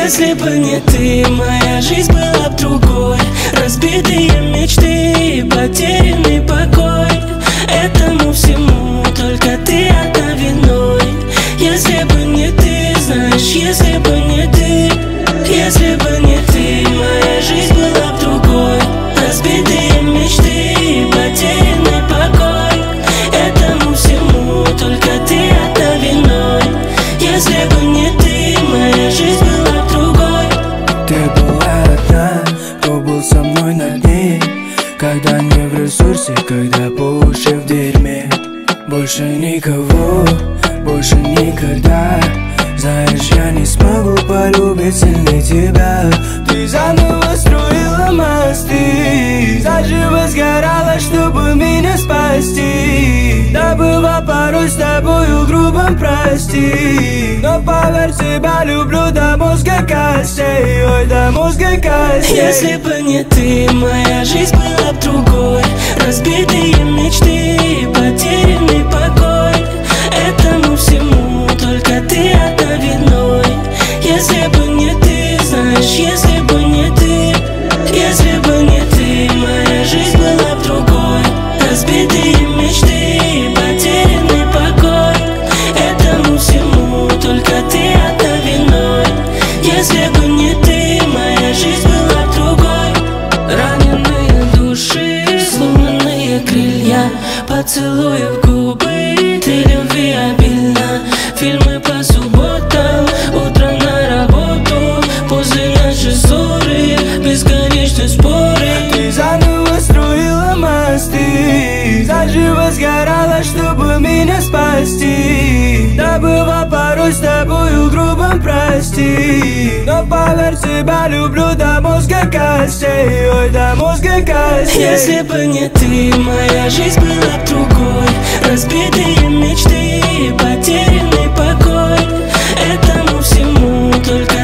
Если бы не ты, моя жизнь была б другой. Разбитые мечты, потерянный покой. Этому всему только ты одна виной. Если бы не ты, знаешь, если бы не ты, если бы не ты, моя жизнь была б другой. Разбитые мечты, потерянный покой. Этому всему только ты одна виной. Если бы не ты, моя жизнь была б другой. Ты была одна, кто был со мной на дне, когда не в ресурсе, когда по уши в дерьме. Больше никого, больше никогда. Знаешь, я не смогу полюбить сильнее тебя. Ты заново строила мосты, заживо сгорала, чтобы меня спасти. Да была порой с тобою грубым, прости. Но поверь, тебя люблю до мозга костей. Ой, до мозга костей. Если бы не ты, моя жизнь была б другой. Разбитые мечты, потерянный покой. Этому всему только ты одна виной. Если бы не ты, знаешь, если бы не ты, если бы не ты, моя жизнь была б другой. Разбитые мечты, потерянный покой. Этому всему только ты одна виной. Если бы не ты, моя жизнь была б другой. Раненые души, сломанные крылья, поцелуи в губы, ты любви обильно. Фильмы по субботам, утро на работу, после нашей ссоры бесконечные споры. Ты заново строила мосты, заживо сгорала, чтобы меня спасти. Да была порой с тобою грубым, прости. Но поверь, тебя люблю до мозга костей. Ой, до мозга костей. Если бы не ты, моя жизнь была б другой. Разбитые мечты, потерянный покой. Этому всему только